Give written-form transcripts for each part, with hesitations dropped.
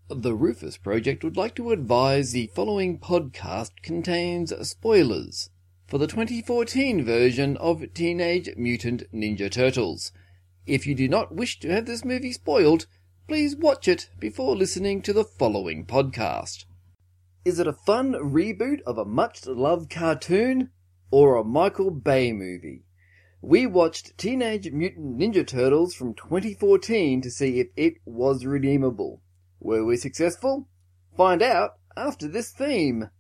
The Rufus Project would like to advise the following podcast contains spoilers for the 2014 version of Teenage Mutant Ninja Turtles. If you do not wish to have this movie spoiled, please watch it before listening to the following podcast. Is it a fun reboot of a much-loved cartoon or a Michael Bay movie? We watched Teenage Mutant Ninja Turtles from 2014 to see if it was redeemable. Were we successful? Find out after this theme.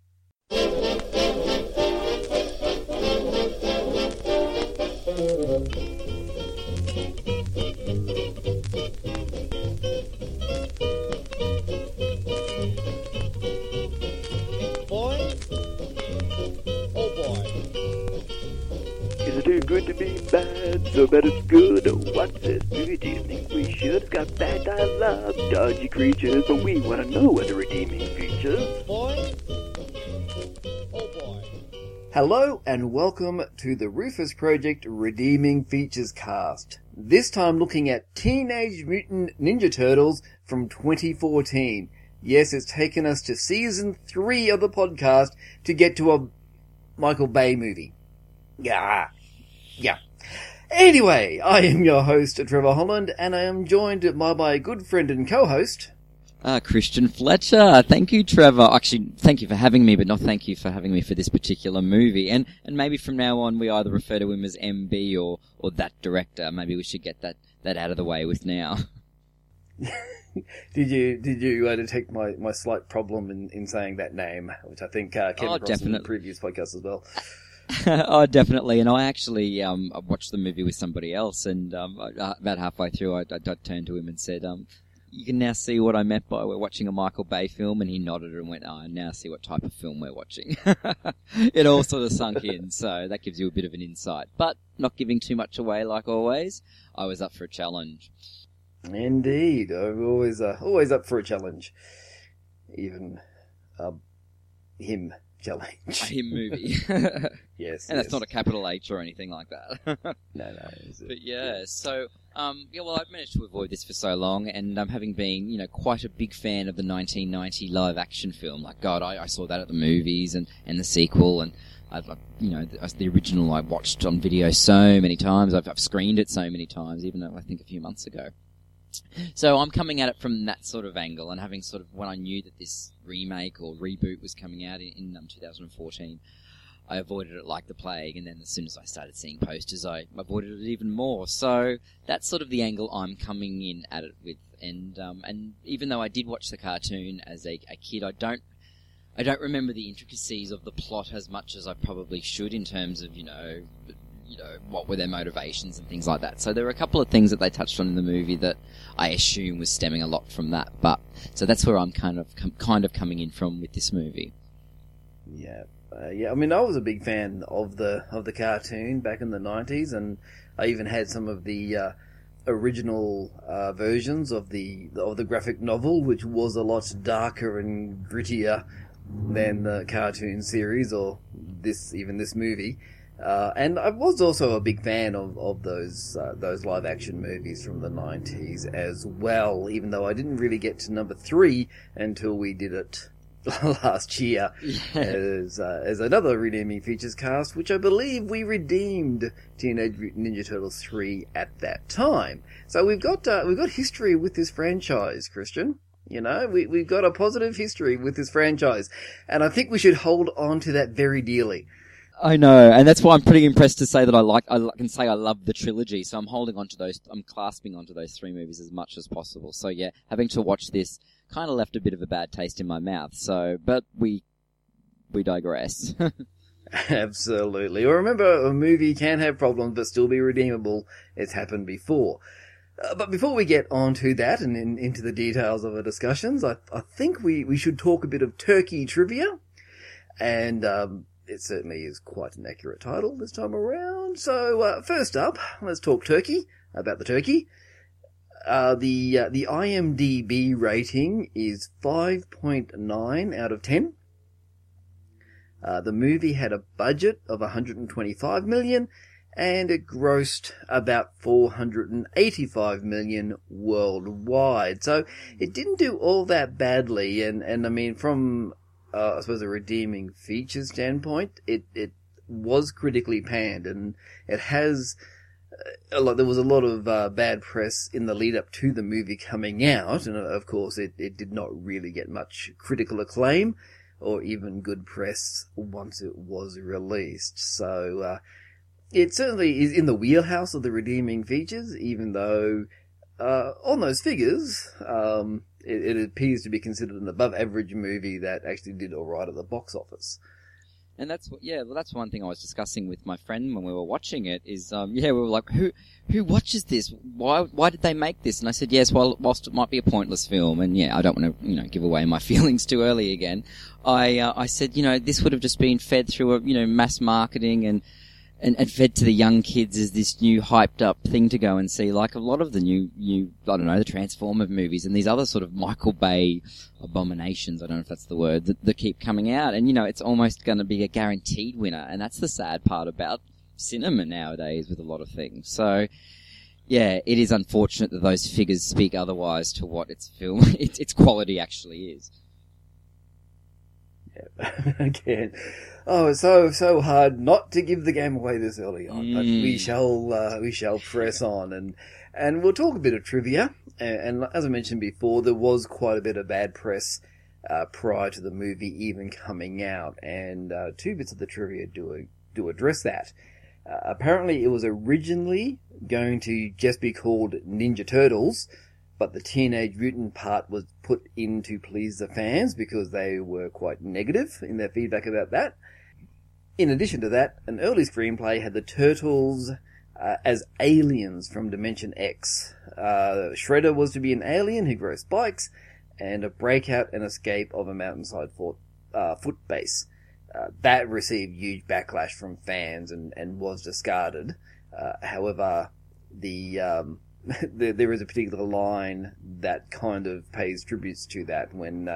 Boy? Oh boy. Is it too good to be bad? So bad it's good. What's this movie? Do you think we should? It's got bad dialogue, dodgy creatures, but we want to know what the redeeming features. Boy? Oh boy. Hello and welcome to the Rufus Project Redeeming Features cast. This time looking at Teenage Mutant Ninja Turtles from 2014. Yes, it's taken us to season 3 of the podcast to get to a Michael Bay movie. Yeah. Anyway, I am your host, Trevor Holland, and I am joined by my good friend and co-host... Christian Fletcher. Thank you, Trevor. Actually, thank you for having me, but not thank you for having me for this particular movie. And maybe from now on we either refer to him as MB or that director. Maybe we should get that out of the way with now. Did you detect my slight problem in saying that name, which I think came across in the previous podcast as well? Oh, definitely. And I actually watched the movie with somebody else, and about halfway through I turned to him and said, you can now see what I meant by we're watching a Michael Bay film, and he nodded and went, I now see what type of film we're watching. It all sort of sunk in, so that gives you a bit of an insight. But not giving too much away like always, I was up for a challenge. Indeed, I'm always up for a challenge. Even him challenge. A him movie. Yes. And that's not a capital H or anything like that. No. But yeah, so, well, I've managed to avoid this for so long, and having been, quite a big fan of the 1990 live-action film, like, God, I saw that at the movies, and the sequel, and, the original I watched on video so many times, I've screened it so many times, even though I think a few months ago. So I'm coming at it from that sort of angle, and having sort of, when I knew that this remake or reboot was coming out in 2014, I avoided it like the plague, and then as soon as I started seeing posters, I avoided it even more. So that's sort of the angle I'm coming in at it with, and even though I did watch the cartoon as a kid, I don't remember the intricacies of the plot as much as I probably should in terms of, what were their motivations and things like that. So there were a couple of things that they touched on in the movie that I assume was stemming a lot from that. But so that's where I'm kind of coming in from with this movie. Yeah. I mean, I was a big fan of the cartoon back in the 90s, and I even had some of the original versions of the graphic novel, which was a lot darker and grittier than the cartoon series or this movie. And I was also a big fan of those live action movies from the 90s as well, even though I didn't really get to number 3 until we did it last year as another Redeeming Features cast, which I believe we redeemed Teenage Mutant Ninja Turtles 3 at that time. So we've got history with this franchise, Christian. We've got a positive history with this franchise, and I think we should hold on to that very dearly. I know, and that's why I'm pretty impressed to say that I can say I love the trilogy, so I'm clasping onto those 3 movies as much as possible. So yeah, having to watch this kind of left a bit of a bad taste in my mouth, but we digress. Absolutely. Well, remember, a movie can have problems but still be redeemable. It's happened before. But before we get on to that and into the details of our discussions, I think we should talk a bit of turkey trivia. And it certainly is quite an accurate title this time around. So first up, let's talk turkey, about the turkey. The IMDb rating is 5.9 out of 10. The movie had a budget of $125 million and it grossed about 485 million worldwide. So it didn't do all that badly, and I mean, from I suppose a redeeming features standpoint, it was critically panned, and it has there was a lot of bad press in the lead up to the movie coming out, and of course it did not really get much critical acclaim or even good press once it was released. So it certainly is in the wheelhouse of the redeeming features, even though on those figures it appears to be considered an above average movie that actually did alright at the box office. And that's that's one thing I was discussing with my friend when we were watching it. Is we were like, who watches this? Why did they make this? And I said, yes, whilst it might be a pointless film, and I don't want to give away my feelings too early again. I said, this would have just been fed through a mass marketing and fed to the young kids as this new hyped up thing to go and see, like a lot of the new I don't know, the Transformer movies and these other sort of Michael Bay abominations, I don't know if that's the word, that keep coming out. And, it's almost going to be a guaranteed winner. And that's the sad part about cinema nowadays with a lot of things. So, it is unfortunate that those figures speak otherwise to what its quality actually is. Again, it's so hard not to give the game away this early on, but we shall press on, and we'll talk a bit of trivia. And as I mentioned before, there was quite a bit of bad press prior to the movie even coming out, and two bits of the trivia do address that. Apparently, it was originally going to just be called Ninja Turtles, but the Teenage Mutant part was put in to please the fans because they were quite negative in their feedback about that. In addition to that, an early screenplay had the Turtles as aliens from Dimension X. Shredder was to be an alien who grows spikes, and a breakout and escape of a mountainside foot base. That received huge backlash from fans and was discarded. However, there is a particular line that kind of pays tributes to that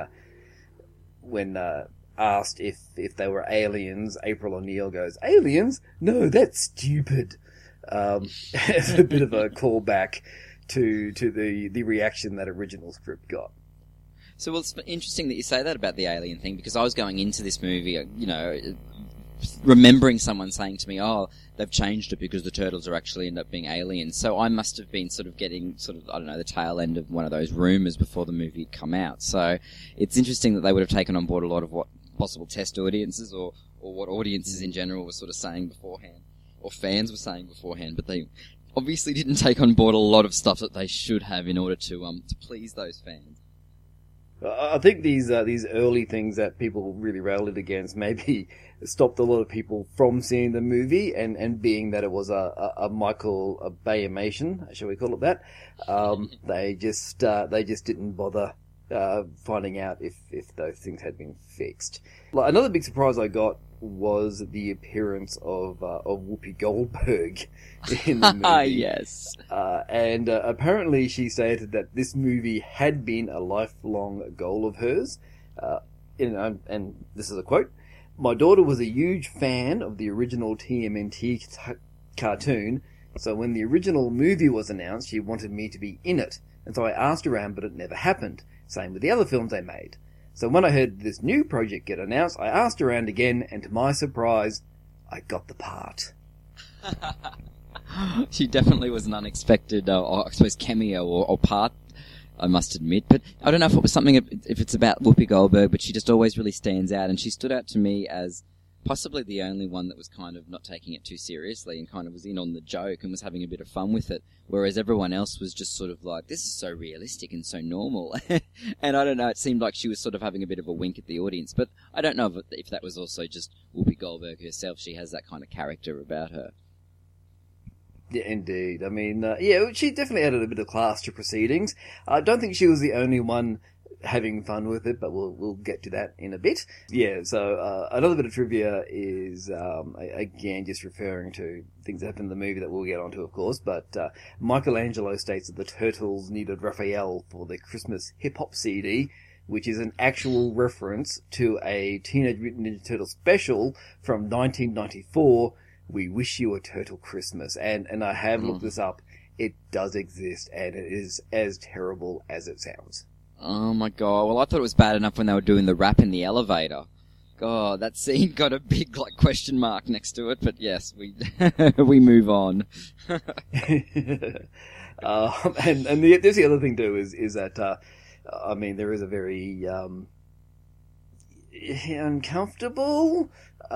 when asked if they were aliens, April O'Neil goes, "Aliens? No, that's stupid." It's a bit of a callback to the reaction that original script got. So, it's interesting that you say that about the alien thing, because I was going into this movie, remembering someone saying to me, they've changed it because the turtles are actually end up being aliens. So I must have been sort of getting I don't know, the tail end of one of those rumours before the movie had come out. So it's interesting that they would have taken on board a lot of what possible test audiences or what audiences in general were sort of saying beforehand, or fans were saying beforehand, but they obviously didn't take on board a lot of stuff that they should have in order to please those fans. I think these early things that people really railed against maybe stopped a lot of people from seeing the movie, and being that it was a Michael Bay-imation, shall we call it that, they just didn't bother finding out if those things had been fixed. Another big surprise I got was the appearance of Whoopi Goldberg in the movie. Yes. And apparently she stated that this movie had been a lifelong goal of hers. And this is a quote: "My daughter was a huge fan of the original TMNT cartoon, so when the original movie was announced, she wanted me to be in it. And so I asked around, but it never happened. Same with the other films they made. So when I heard this new project get announced, I asked around again, and to my surprise, I got the part." She definitely was an unexpected, I suppose, cameo or part, I must admit. But I don't know if it was something, if it's about Whoopi Goldberg, but she just always really stands out, and she stood out to me as possibly the only one that was kind of not taking it too seriously and kind of was in on the joke and was having a bit of fun with it, whereas everyone else was just sort of like, this is so realistic and so normal. And I don't know, it seemed like she was sort of having a bit of a wink at the audience, but I don't know if that was also just Whoopi Goldberg herself. She has that kind of character about her. Yeah, indeed. I mean, she definitely added a bit of class to proceedings. I don't think she was the only one having fun with it, but we'll get to that in a bit. Yeah, so another bit of trivia is, again, just referring to things that happened in the movie that we'll get onto, of course, but Michelangelo states that the Turtles needed Raphael for the Christmas hip-hop CD, which is an actual reference to a Teenage Mutant Ninja Turtle special from 1994, We Wish You a Turtle Christmas. And I have looked this up. It does exist, and it is as terrible as it sounds. Oh my god. Well, I thought it was bad enough when they were doing the rap in the elevator. God, that scene got a big, question mark next to it, but yes, we move on. And there's the other thing too is that there is a very uncomfortable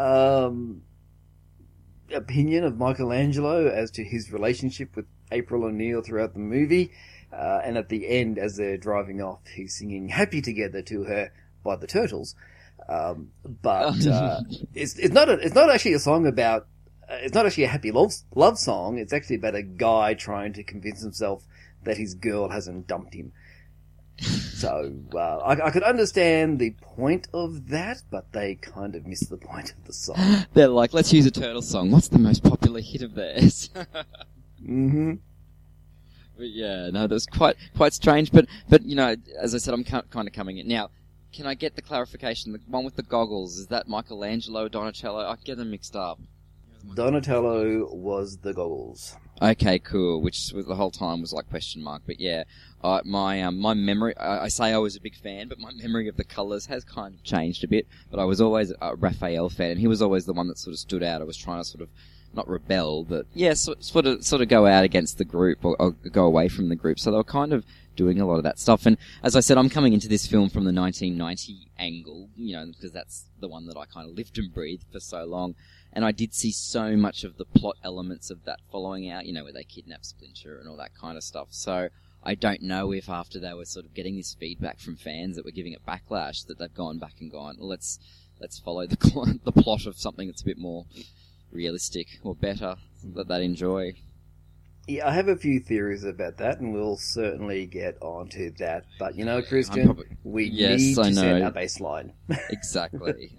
opinion of Michelangelo as to his relationship with April O'Neil throughout the movie, and at the end, as they're driving off, he's singing "Happy Together" to her by the Turtles. But it's not actually a song about. It's not actually a happy love song. It's actually about a guy trying to convince himself that his girl hasn't dumped him. So I could understand the point of that, but they kind of missed the point of the song. They're like, let's use a turtle song. What's the most popular hit of theirs? Mm-hmm. But yeah, no, that was quite strange. But as I said, I'm kind of coming in now. Can I get the clarification? The one with the goggles, is that Michelangelo, Donatello? I get them mixed up. Donatello was the goggles. Okay, cool. Which was the whole time was question mark. But yeah, my memory. I say I was a big fan, but my memory of the colours has kind of changed a bit. But I was always a Raphael fan, and he was always the one that sort of stood out. I was trying to sort of not rebel, but yeah, sort of go out against the group or go away from the group. So they were kind of doing a lot of that stuff. And as I said, I'm coming into this film from the 1990 angle, because that's the one that I kind of lived and breathed for so long. And I did see so much of the plot elements of that following out, where they kidnap Splinter and all that kind of stuff. So I don't know if after they were sort of getting this feedback from fans that were giving it backlash, that they've gone back and gone, well, let's follow the plot of something that's a bit more realistic or better that they'd enjoy. Yeah, I have a few theories about that, and we'll certainly get onto that. But, Christian, we need to set a baseline. Exactly.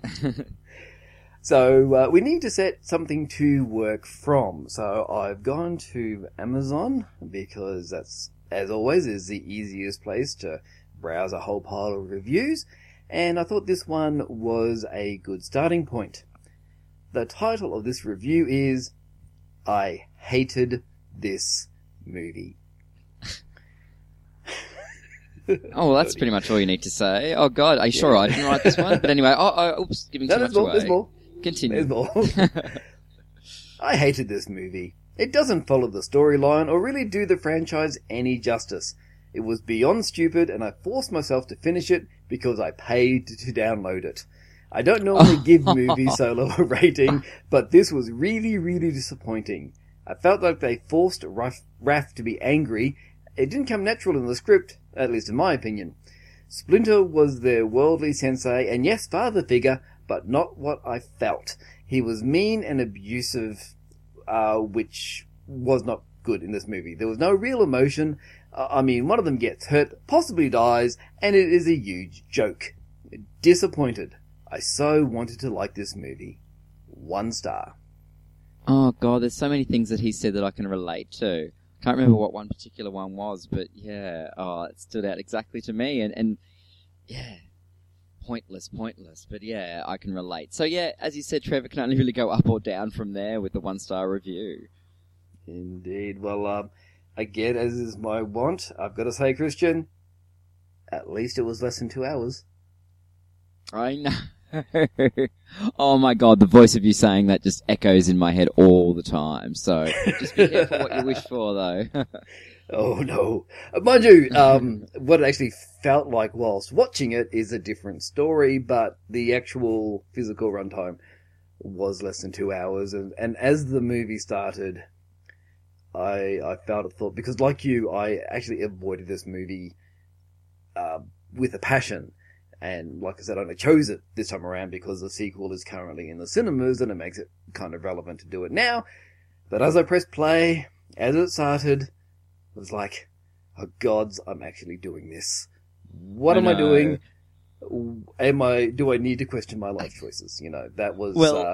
So, we need to set something to work from. So, I've gone to Amazon, because that's, as always, is the easiest place to browse a whole pile of reviews. And I thought this one was a good starting point. The title of this review is I Hated This Movie. Oh, well, that's pretty much all you need to say. Oh, God, are you sure I didn't write this one? But anyway, oops, giving too much away. There's more. Continue. There's more. I hated this movie. It doesn't follow the storyline or really do the franchise any justice. It was beyond stupid, and I forced myself to finish it because I paid to download it. I don't normally give movies so low a rating, but this was really, really disappointing. I felt like they forced Raph to be angry. It didn't come natural in the script, at least in my opinion. Splinter was their worldly sensei, and yes, father figure, but not what I felt. He was mean and abusive, which was not good in this movie. There was no real emotion. One of them gets hurt, possibly dies, and it is a huge joke. Disappointed. I so wanted to like this movie. 1 star. Oh, God, there's so many things that he said that I can relate to. Can't remember what one particular one was, but yeah, it stood out exactly to me, and yeah, pointless, but yeah, I can relate. So yeah, as you said, Trevor, can only really go up or down from there with the 1 star review. Indeed. Well, again, as is my want, I've got to say, Christian, at least it was less than 2 hours. I know. Oh my God, the voice of you saying that just echoes in my head all the time. So just be careful what you wish for, though. Oh no. Mind you, what it actually felt like whilst watching it is a different story, but the actual physical runtime was less than 2 hours. And as the movie started, I felt a thought, because like you, I actually avoided this movie with a passion. And like I said, I only chose it this time around because the sequel is currently in the cinemas, and it makes it kind of relevant to do it now. But as I pressed play, as it started, it was like, oh gods, I'm actually doing this. What am I doing? Do I need to question my life choices? That was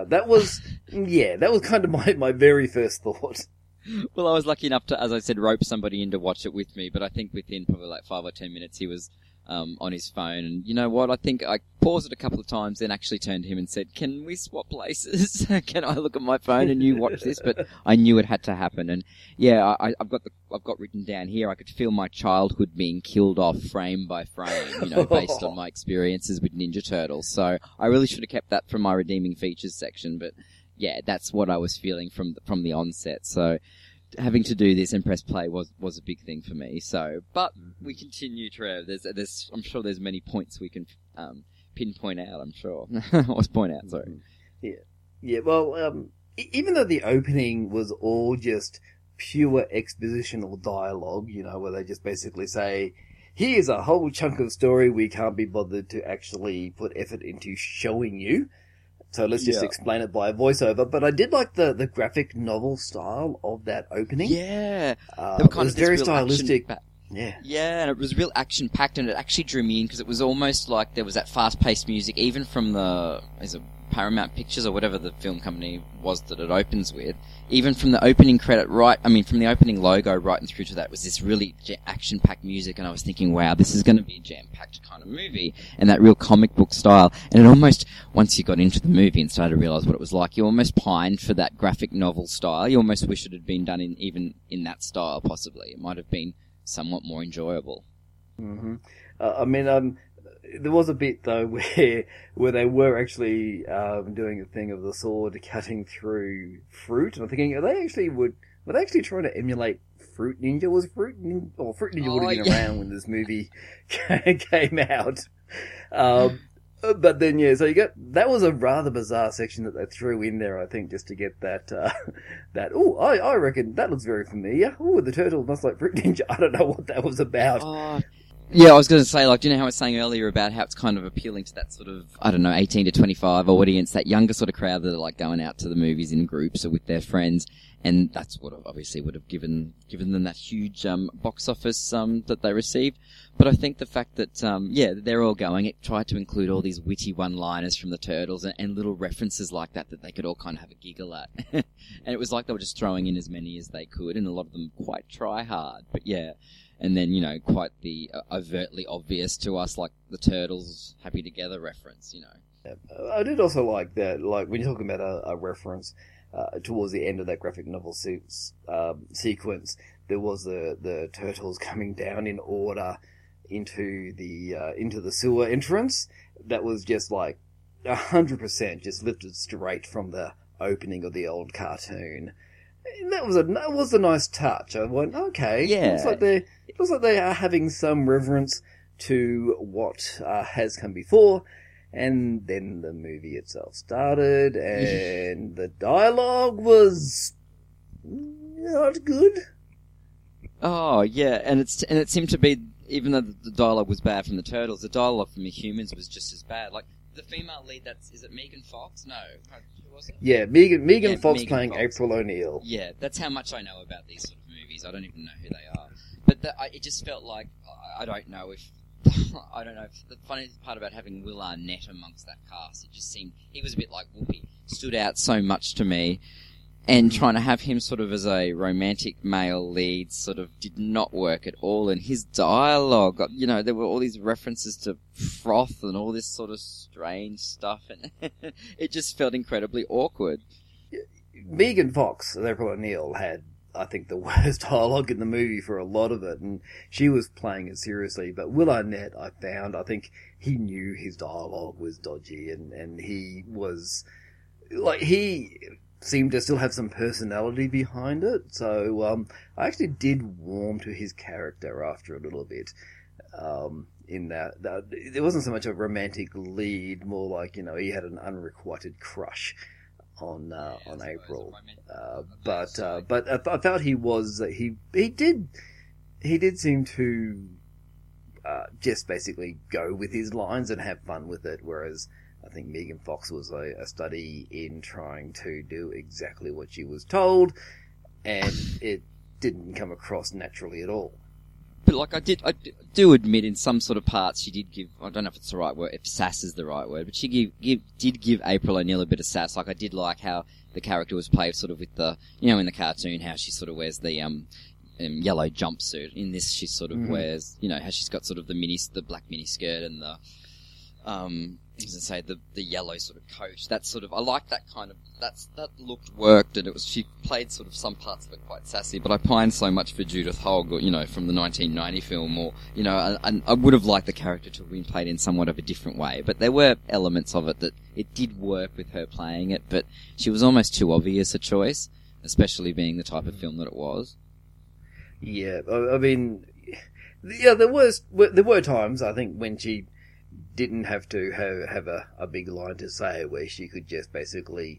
kind of my very first thought. Well, I was lucky enough to, as I said, rope somebody in to watch it with me, but I think within probably 5 or 10 minutes he was on his phone. And you know what? I think I paused it a couple of times, then actually turned to him and said, "Can we swap places? Can I look at my phone and you watch this?" But I knew it had to happen. And yeah, I've got written down here. I could feel my childhood being killed off frame by frame, based on my experiences with Ninja Turtles. So I really should have kept that from my redeeming features section. But yeah, that's what I was feeling from the onset. So having to do this and press play was a big thing for me. So, but we continue, Trev. I'm sure there's many points we can pinpoint out. I'm sure. Or point out. Sorry. Yeah. Well, even though the opening was all just pure expositional dialogue, where they just basically say, "Here's a whole chunk of story we can't be bothered to actually put effort into showing you. So let's just explain it by a voiceover." But I did like the graphic novel style of that opening. Yeah. It was very stylistic. Yeah. Yeah, and it was real action-packed, and it actually drew me in, because it was almost like there was that fast-paced music, even from Paramount Pictures, or whatever the film company was that it opens with. Even from the opening from the opening logo right and through to that was this really action-packed music, and I was thinking, wow, this is going to be a jam-packed kind of movie, and that real comic book style. And it almost, once you got into the movie and started to realise what it was like, you almost pined for that graphic novel style. You almost wish it had been done even in that style, possibly. It might have been somewhat more enjoyable. Mm-hmm. There was a bit though where they were actually doing a thing of the sword cutting through fruit, and I'm thinking, were they actually trying to emulate Fruit Ninja? Was Fruit Ninja would have been around when this movie came out? But then so that was a rather bizarre section that they threw in there, I think, just to get that I reckon that looks very familiar. Oh, the turtle must like Fruit Ninja. I don't know what that was about. Yeah, I was going to say, do you know how I was saying earlier about how it's kind of appealing to that sort of, 18 to 25 audience, that younger sort of crowd that are going out to the movies in groups or with their friends, and that's what obviously would have given them that huge box office that they received. But I think the fact that they're all going, it tried to include all these witty one-liners from the Turtles and little references like that they could all kind of have a giggle at. And it was like they were just throwing in as many as they could, and a lot of them quite try hard. But yeah. And then, quite the overtly obvious to us, like the Turtles Happy Together reference, Yeah. I did also like that, when you're talking about a reference, towards the end of that graphic novel sequence, there was the Turtles coming down in order into the sewer entrance. That was just 100% just lifted straight from the opening of the old cartoon. And that was a nice touch. I went, okay, yeah. Looks like they are having some reverence to what has come before. And then the movie itself started, and the dialogue was not good. Oh yeah, and it seemed to be, even though the dialogue was bad from the Turtles, the dialogue from the humans was just as bad. The female lead, is it Megan Fox? No, who was it? Yeah, Megan Fox playing Fox. April O'Neil. Yeah, that's how much I know about these sort of movies. I don't even know who they are. But it just felt like, I don't know if the funny part about having Will Arnett amongst that cast, it just seemed, he was a bit like Whoopi, stood out so much to me, and trying to have him sort of as a romantic male lead sort of did not work at all. And his dialogue, there were all these references to froth and all this sort of strange stuff, and it just felt incredibly awkward. Megan Fox, as April O'Neil, had, I think, the worst dialogue in the movie for a lot of it, and she was playing it seriously. But Will Arnett, I think he knew his dialogue was dodgy, and he was, he seemed to still have some personality behind it. So I actually did warm to his character after a little bit. In that it wasn't so much a romantic lead, more like, he had an unrequited crush on April, but I felt he did seem to just basically go with his lines and have fun with it, whereas I think Megan Fox was a study in trying to do exactly what she was told, and it didn't come across naturally at all. But I do admit in some sort of parts she did give, I don't know if it's the right word, if sass is the right word, but she did give April O'Neil a bit of sass. I did like how the character was played sort of with the, in the cartoon, how she sort of wears the, yellow jumpsuit. In this, she sort of wears, how she's got sort of the black mini skirt and the, the yellow sort of coat. That sort of, I like that kind of, that looked worked, and she played sort of some parts of it quite sassy, but I pine so much for Judith Hogg, from the 1990 film, or, I would have liked the character to have been played in somewhat of a different way, but there were elements of it that it did work with her playing it, but she was almost too obvious a choice, especially being the type of film that it was. Yeah, I mean, there were times, I think, when she didn't have to have a big line to say, where she could just basically,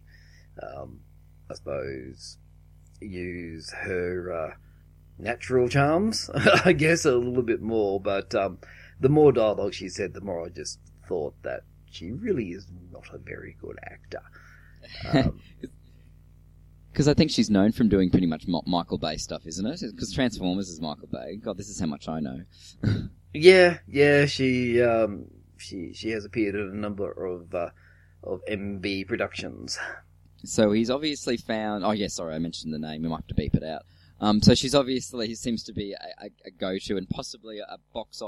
I suppose, use her natural charms, I guess, a little bit more. But the more dialogue she said, the more I just thought that she really is not a very good actor. Because I think she's known from doing pretty much Michael Bay stuff, isn't it? Because Transformers is Michael Bay. God, this is how much I know. Yeah, she has appeared in a number of MB productions. So he's obviously found... Oh, yeah, sorry, I mentioned the name. We might have to beep it out. So she's obviously... He seems to be a go-to and possibly a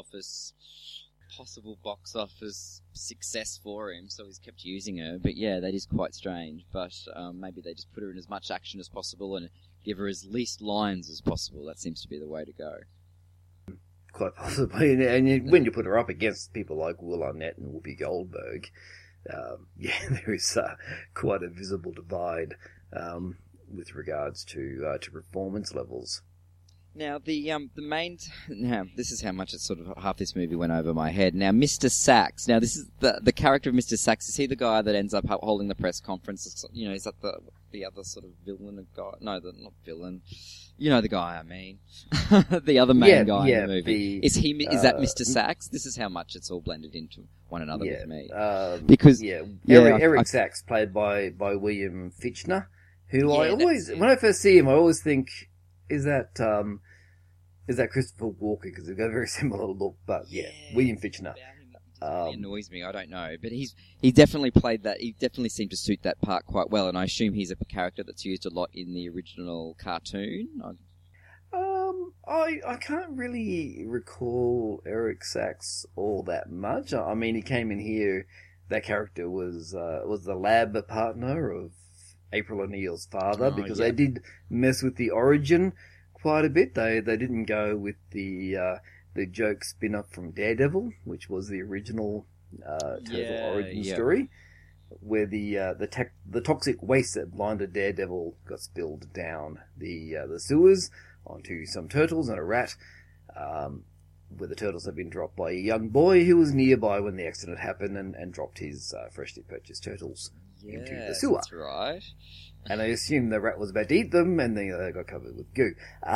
possible box office success for him, so he's kept using her. But yeah, that is quite strange. But maybe they just put her in as much action as possible and give her as least lines as possible. That seems to be the way to go. Quite possibly, and when you put her up against people like Will Arnett and Whoopi Goldberg, there is quite a visible divide with regards to performance levels. Now, the main... Now, this is how much it's sort of... Half this movie went over my head. Now, Mr. Sachs. Now, this is the character of Mr. Sachs. Is he the guy that ends up holding the press conference? Is that the other sort of villain guy? No, not villain. You know the guy I mean. The other main guy in the movie. Is that Mr. Sachs? This is how much it's all blended into one another with me. Because... Eric Sachs, played by William Fichtner, who when I first see him, I always think, is that Christopher Walken? Because they've got a very similar look, but William Fichtner. It annoys me, I don't know. But he definitely played that, he definitely seemed to suit that part quite well, and I assume he's a character that's used a lot in the original cartoon. I can't really recall Eric Sachs all that much. I mean, he came in here, that character was the lab partner of April O'Neil's father, because they did mess with the origin quite a bit. They didn't go with the joke spin-off from Daredevil, which was the original Turtle origin story, where the toxic waste that blinded Daredevil got spilled down the sewers onto some turtles and a rat, where the turtles had been dropped by a young boy who was nearby when the accident happened and dropped his freshly purchased turtles into the sewer. That's right. And I assumed the rat was about to eat them, and then they got covered with goo.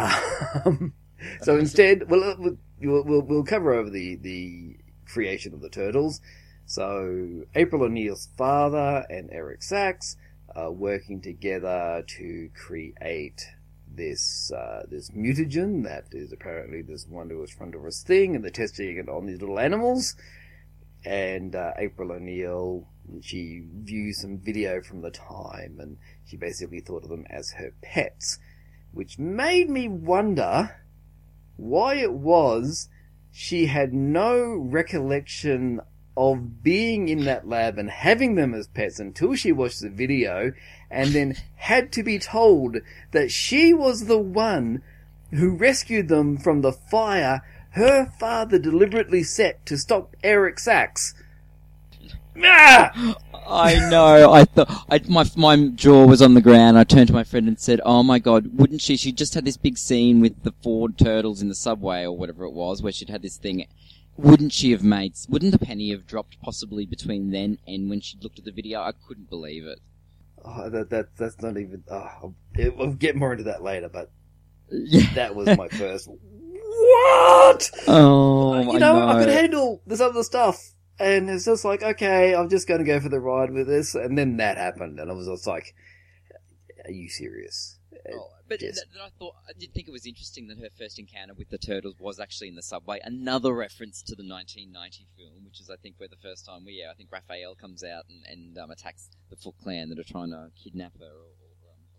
So instead, we'll cover over the creation of the turtles. So April O'Neil's father and Eric Sachs are working together to create this mutagen that is apparently this wondrous thing, and they're testing it on these little animals. And April O'Neil, she views some video from the time, and she basically thought of them as her pets, which made me wonder why it was she had no recollection of being in that lab and having them as pets until she watched the video, and then had to be told that she was the one who rescued them from the fire her father deliberately set to stop Eric Sachs. Ah! I know. I thought my jaw was on the ground. I turned to my friend and said, "Oh my God, wouldn't she? She just had this big scene with the Ford turtles in the subway or whatever it was, where she'd had this thing. Wouldn't the penny have dropped possibly between then and when she looked at the video? I couldn't believe it." Oh, that's not even. We'll get more into that later, but that was my first. What? Oh, I know. I could handle this other stuff. And it's just like, okay, I'm just going to go for the ride with this. And then that happened. And I was just like, are you serious? But then I did think it was interesting that her first encounter with the turtles was actually in the subway. Another reference to the 1990 film, which is, I think, where the first time I think Raphael comes out and attacks the Foot Clan that are trying to kidnap her or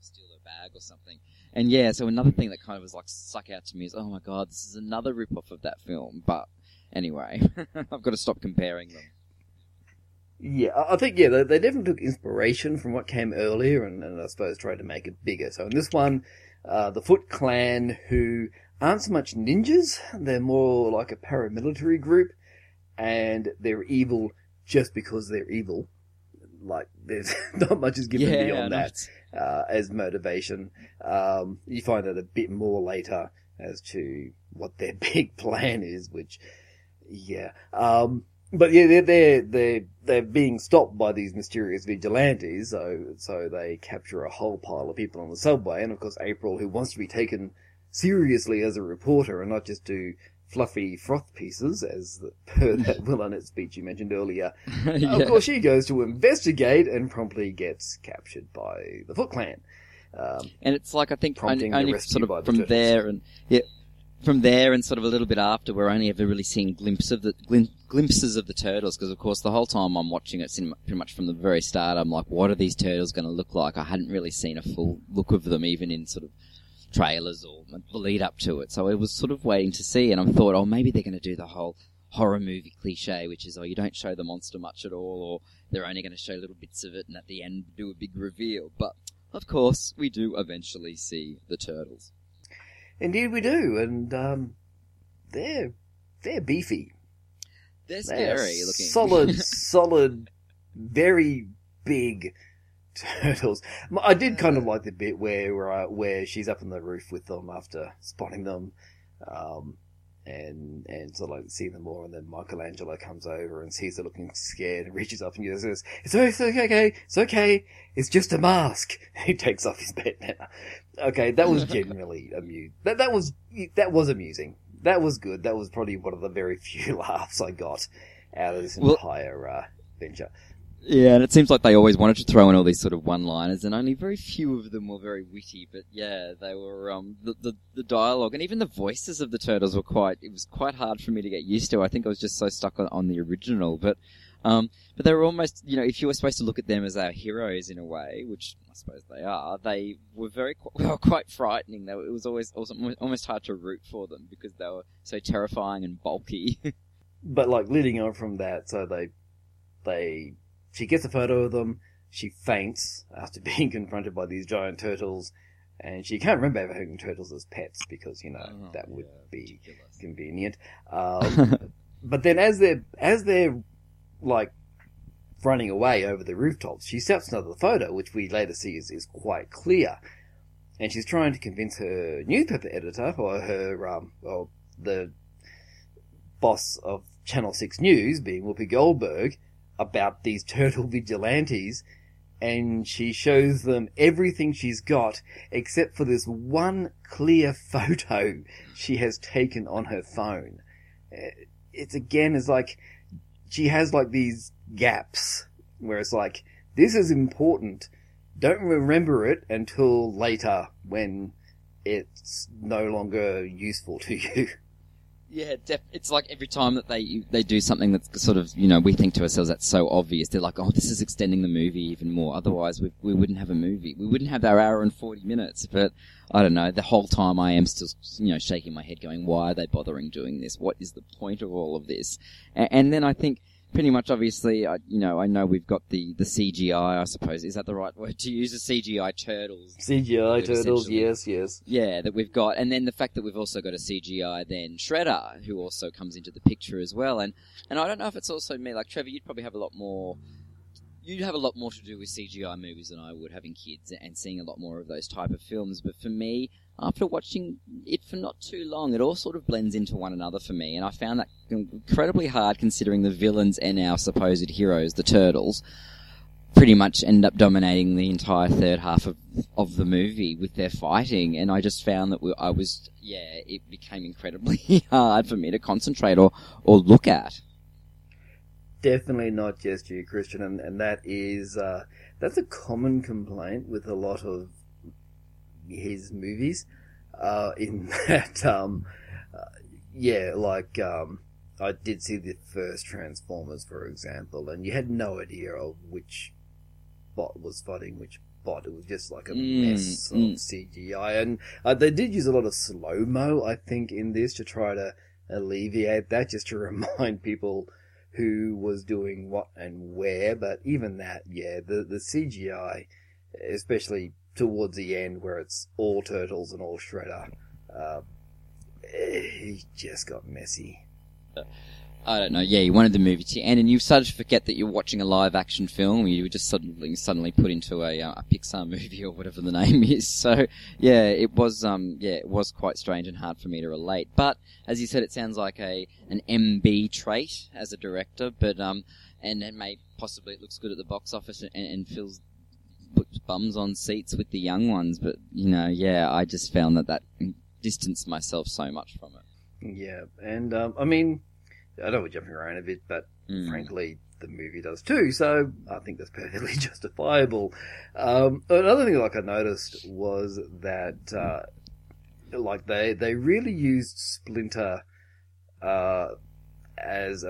steal her bag or something. And yeah, so another thing that kind of was like stuck out to me is, oh my god, this is another rip-off of that film. But anyway, I've got to stop comparing them. Yeah, I think, yeah, they definitely took inspiration from what came earlier and I suppose tried to make it bigger. So in this one, the Foot Clan, who aren't so much ninjas, they're more like a paramilitary group, and they're evil just because they're evil. Like, there's not much is given beyond that as motivation. You find out a bit more later as to what their big plan is, which, yeah. But yeah, they're being stopped by these mysterious vigilantes, so they capture a whole pile of people on the subway, and of course April, who wants to be taken seriously as a reporter and not just do fluffy froth pieces, as per that Will Arnett speech you mentioned earlier. Yeah. Of course, she goes to investigate and promptly gets captured by the Foot Clan. And it's like, I think, Prompting only the rescue sort by of the from turtles. there and from there and sort of a little bit after, we're only ever really seeing glimpses of the turtles, because of course the whole time I'm watching it, pretty much from the very start, I'm like, what are these turtles going to look like? I hadn't really seen a full look of them, even in sort of trailers or the lead up to it. So I was sort of waiting to see, and I thought, oh, maybe they're going to do the whole horror movie cliche, which is, oh, you don't show the monster much at all, or they're only going to show little bits of it, and at the end do a big reveal. But of course, we do eventually see the turtles. Indeed we do, and they're beefy. They're They are scary looking. solid, very big turtles. I did kind of like the bit where she's up on the roof with them after spotting them, and sort of like seeing them more, and then Michelangelo comes over and sees her looking scared and reaches up and says, it's okay, it's just a mask. He takes off his bandana. Okay, that was genuinely amusing. That was amusing. That was good. That was probably one of the very few laughs I got out of this entire venture. Yeah, and it seems like they always wanted to throw in all these sort of one-liners, and only very few of them were very witty. But yeah, they were the dialogue and even the voices of the turtles were it was quite hard for me to get used to. I think I was just so stuck on the original, but they were almost, if you were supposed to look at them as our heroes in a way, which I suppose they are, they were quite frightening. It was almost hard to root for them because they were so terrifying and bulky. But like leading on from that, so she gets a photo of them, she faints after being confronted by these giant turtles, and she can't remember ever having turtles as pets because, that would be ridiculous. convenient. But then as they're like running away over the rooftops, she snaps another photo, which we later see is quite clear. And she's trying to convince her newspaper editor, or the boss of Channel 6 News, being Whoopi Goldberg, about these turtle vigilantes, and she shows them everything she's got except for this one clear photo she has taken on her phone. It's like she has like these gaps where it's like, this is important, don't remember it until later when it's no longer useful to you. Yeah, it's like every time that they do something that's sort of, we think to ourselves that's so obvious, they're like, oh, this is extending the movie even more. Otherwise, we wouldn't have a movie. We wouldn't have our hour and 40 minutes. But I don't know, the whole time I am still, shaking my head going, why are they bothering doing this? What is the point of all of this? And then I think pretty much obviously, I know we've got the CGI, I suppose. Is that the right word to use? The CGI turtles. CGI turtles, yes. Yeah, that we've got. And then the fact that we've also got a CGI then Shredder, who also comes into the picture as well. And I don't know if it's also me, like Trevor, you'd probably have a lot more to do with CGI movies than I would, having kids and seeing a lot more of those type of films. But for me, after watching it for not too long, it all sort of blends into one another for me. And I found that incredibly hard considering the villains and our supposed heroes, the turtles, pretty much end up dominating the entire third half of the movie with their fighting. And I just found that it became incredibly hard for me to concentrate or look at. Definitely not just you, Christian, and that is that's a common complaint with a lot of his movies. In that, I did see the first Transformers, for example, and you had no idea of which bot was fighting which spot. It was just like a mess of CGI. And they did use a lot of slow-mo, I think, in this to try to alleviate that, just to remind people who was doing what and where. But even that, yeah, the CGI, especially towards the end where it's all Turtles and all Shredder, it just got messy. I don't know. Yeah, you wanted the movie to end, and you started to forget that you're watching a live-action film. You were just suddenly put into a Pixar movie or whatever the name is. So yeah, it was quite strange and hard for me to relate. But as you said, it sounds like an MB trait as a director. But and it may possibly it looks good at the box office and puts bums on seats with the young ones. But I just found that distanced myself so much from it. Yeah, and I mean, I know we're jumping around a bit, but frankly, the movie does too, so I think that's perfectly justifiable. Another thing I noticed was that, they really used Splinter as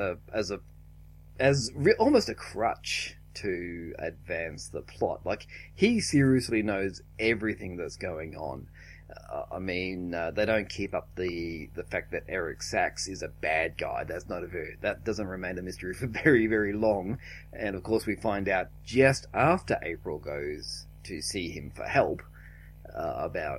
almost a crutch to advance the plot. Like, he seriously knows everything that's going on. They don't keep up the fact that Eric Sachs is a bad guy. That doesn't remain a mystery for very, very long. And of course we find out just after April goes to see him for help, about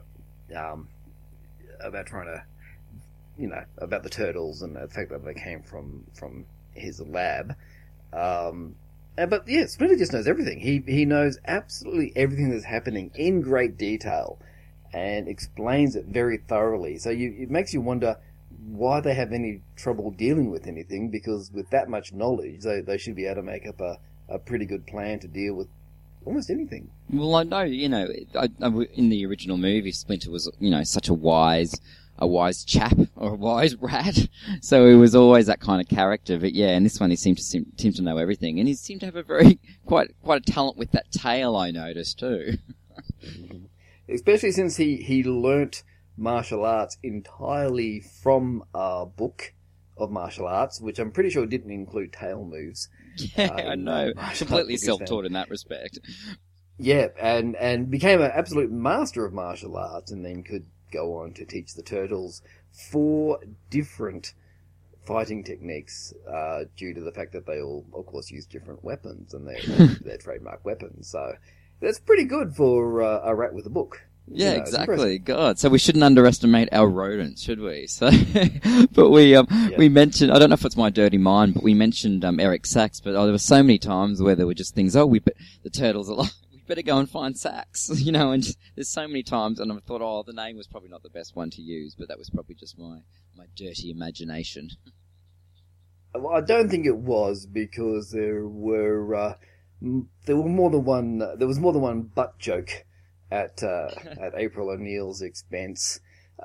trying to, about the Turtles and the fact that they came from his lab. But yeah, Splinter just knows everything. He knows absolutely everything that's happening in great detail, and explains it very thoroughly. So it makes you wonder why they have any trouble dealing with anything, because with that much knowledge, they should be able to make up a pretty good plan to deal with almost anything. Well, I know, in the original movie, Splinter was, such a wise chap, or a wise rat. So he was always that kind of character. But yeah, in this one, he seemed to know everything. And he seemed to have a quite a talent with that tail, I noticed, too. Especially since he learnt martial arts entirely from a book of martial arts, which I'm pretty sure didn't include tail moves. Yeah, I know. Completely self-taught in that respect. Yeah, and became an absolute master of martial arts, and then could go on to teach the Turtles 4 different fighting techniques, due to the fact that they all, of course, use different weapons, and they're trademark weapons. So that's pretty good for a rat with a book. Yeah, exactly. God, so we shouldn't underestimate our rodents, should we? So, but we mentioned, I don't know if it's my dirty mind, but we mentioned Eric Sachs. But there were so many times where there were just things. Oh, the Turtles are like, we better go and find Sachs, And there's so many times, and I thought, the name was probably not the best one to use, but that was probably just my dirty imagination. Well, I don't think it was, because there was more than one butt joke at April O'Neil's expense,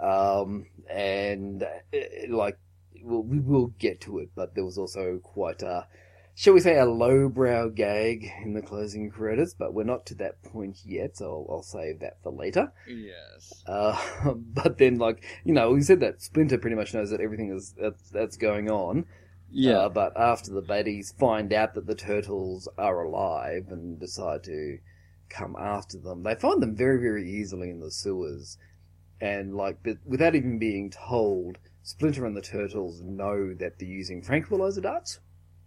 and we will get to it. But there was also quite shall we say, a lowbrow gag in the closing credits. But we're not to that point yet, so I'll save that for later. Yes. But then, we said that Splinter pretty much knows that everything that's going on. Yeah. But after the baddies find out that the Turtles are alive and decide to come after them, they find them very, very easily in the sewers. And, without even being told, Splinter and the Turtles know that they're using tranquilizer darts.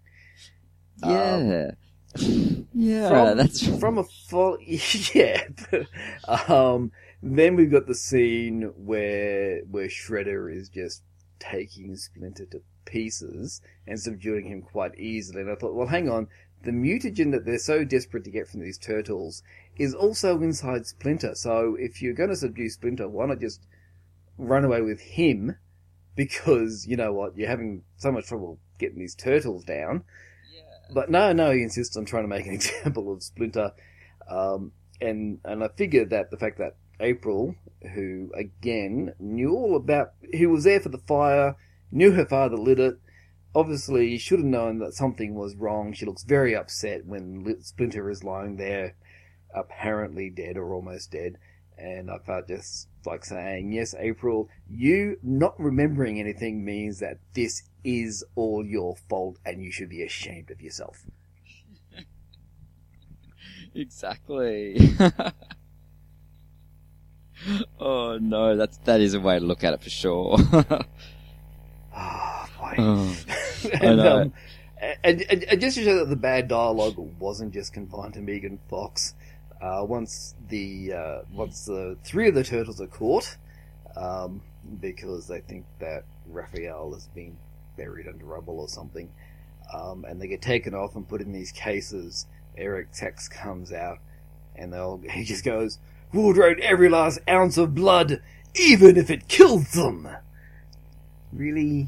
Yeah. That's from a fall. Yeah. Then we've got the scene where Shredder is just taking Splinter to pieces and subduing him quite easily. And I thought, well, hang on, the mutagen that they're so desperate to get from these Turtles is also inside Splinter. So if you're going to subdue Splinter, why not just run away with him? Because, you know what, you're having so much trouble getting these Turtles down. Yeah. But no, he insists on trying to make an example of Splinter. And I figured that the fact that April, who, again, who was there for the fire, knew her father lit it, obviously should have known that something was wrong. She looks very upset when Splinter is lying there, apparently dead or almost dead. And I felt just like saying, yes, April, you not remembering anything means that this is all your fault and you should be ashamed of yourself. Exactly. Oh no, that is a way to look at it for sure. Oh, boy. Oh, I and, know. and just to show that the bad dialogue wasn't just confined to Megan Fox, once the three of the turtles are caught, because they think that Raphael has been buried under rubble or something, and they get taken off and put in these cases, Eric Sachs comes out, and he just goes, "We'll drain every last ounce of blood, even if it kills them." Really,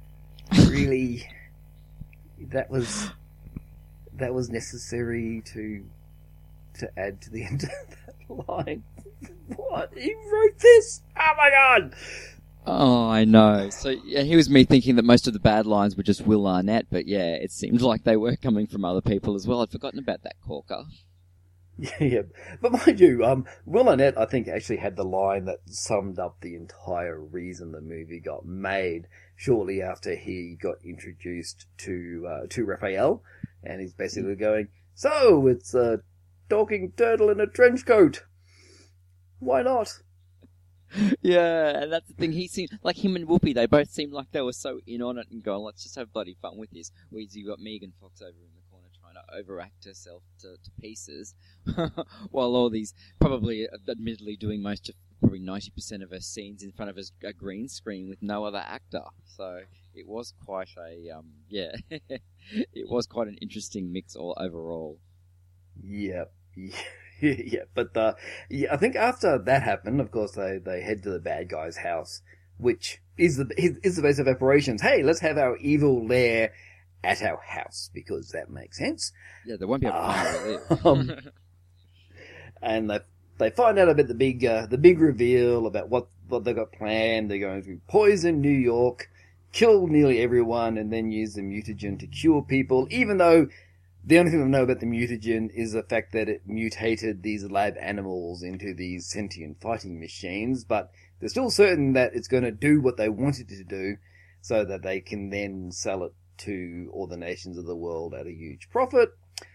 that was necessary to add to the end of that line. What? He wrote this? Oh my god! Oh, I know. So yeah, here was me thinking that most of the bad lines were just Will Arnett, but yeah, it seemed like they were coming from other people as well. I'd forgotten about that corker. Yeah, but mind you, Will Arnett, I think, actually had the line that summed up the entire reason the movie got made shortly after he got introduced to Raphael, and he's basically going, "So, it's a talking turtle in a trench coat. Why not?" Yeah, and that's the thing. He seemed like him and Whoopi. They both seemed like they were so in on it and going, "Let's just have bloody fun with this." Whereas you got Megan Fox over in the corner trying to overact herself to pieces, while all these probably, admittedly, doing most of probably 90% of her scenes in front of a green screen with no other actor. So it was quite a it was quite an interesting mix all overall. Yep. Yeah, but I think after that happened, of course, they head to the bad guy's house, which is the base of operations. Hey, let's have our evil lair at our house, because that makes sense. Yeah, they won't be able to find where they live. And they find out about the big reveal about what they got planned. They're going to poison New York, kill nearly everyone, and then use the mutagen to cure people, even though the only thing we know about the mutagen is the fact that it mutated these lab animals into these sentient fighting machines, but they're still certain that it's going to do what they wanted it to do, so that they can then sell it to all the nations of the world at a huge profit.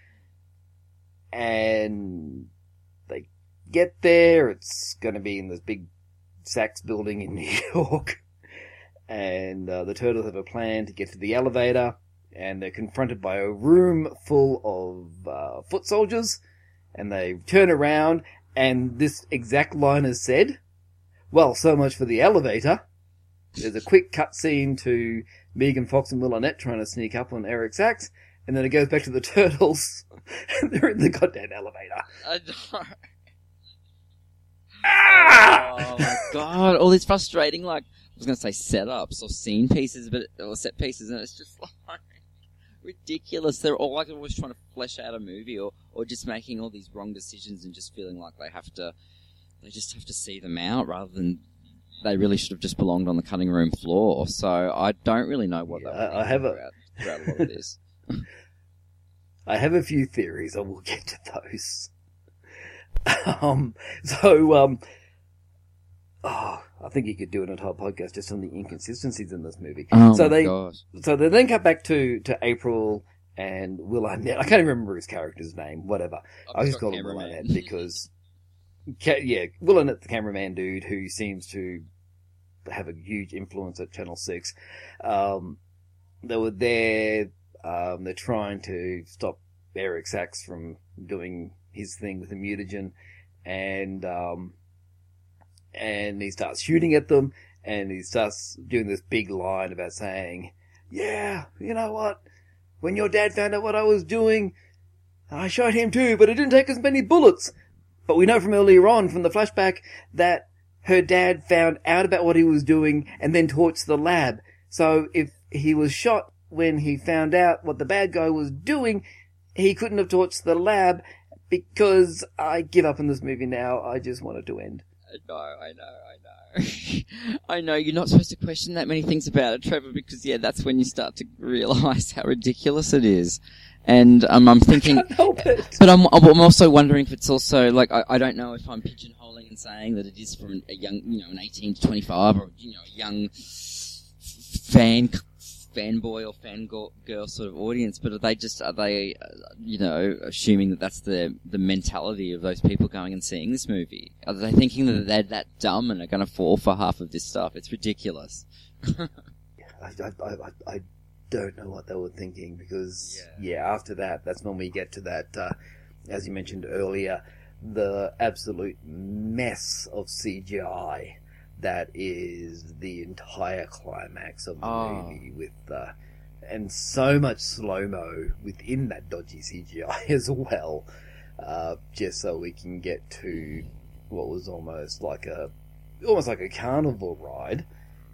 And they get there, it's going to be in this big Saks building in New York, and the turtles have a plan to get to the elevator, and they're confronted by a room full of foot soldiers, and they turn around, and this exact line is said. Well, so much for the elevator. There's a quick cut scene to Megan Fox and Will Arnett trying to sneak up on Eric Sachs, and then it goes back to the turtles, and they're in the goddamn elevator. I know. Ah! Oh my god, all these frustrating, like, I was going to say setups or scene pieces, or set pieces, and it's just like ridiculous. They're all like always trying to flesh out a movie, or just making all these wrong decisions and just feeling like they just have to see them out rather than they really should have just belonged on the cutting room floor. So I don't really know what they were thinking throughout a lot of this. I have a few theories. I will get to those. I think you could do an entire podcast just on the inconsistencies in this movie. Oh so my gosh. So they then cut back to April and Will Arnett. I can't remember his character's name. Whatever. I just call him Will Arnett because, Will Arnett, the cameraman dude who seems to have a huge influence at Channel 6. They were there. They're trying to stop Eric Sachs from doing his thing with the mutagen, and he starts shooting at them, and he starts doing this big line about saying, "Yeah, you know what? When your dad found out what I was doing, I shot him too, but it didn't take as many bullets." But we know from earlier on, from the flashback, that her dad found out about what he was doing and then torched the lab. So if he was shot when he found out what the bad guy was doing, he couldn't have torched the lab, because I give up on this movie now. I just want it to end. I know. I know, you're not supposed to question that many things about it, Trevor, because, that's when you start to realise how ridiculous it is. And I'm thinking... I can't help it. But I'm also wondering if it's also, like, I don't know if I'm pigeonholing and saying that it is from a young, an 18 to 25, or, a young fan fanboy or fangirl sort of audience, but are they assuming that that's the mentality of those people going and seeing this movie? Are they thinking that they're that dumb and are going to fall for half of this stuff? It's ridiculous. I don't know what they were thinking, because after that's when we get to that, as you mentioned earlier, the absolute mess of CGI that is the entire climax of the movie, with and so much slow-mo within that dodgy CGI as well, just so we can get to what was almost like a carnival ride.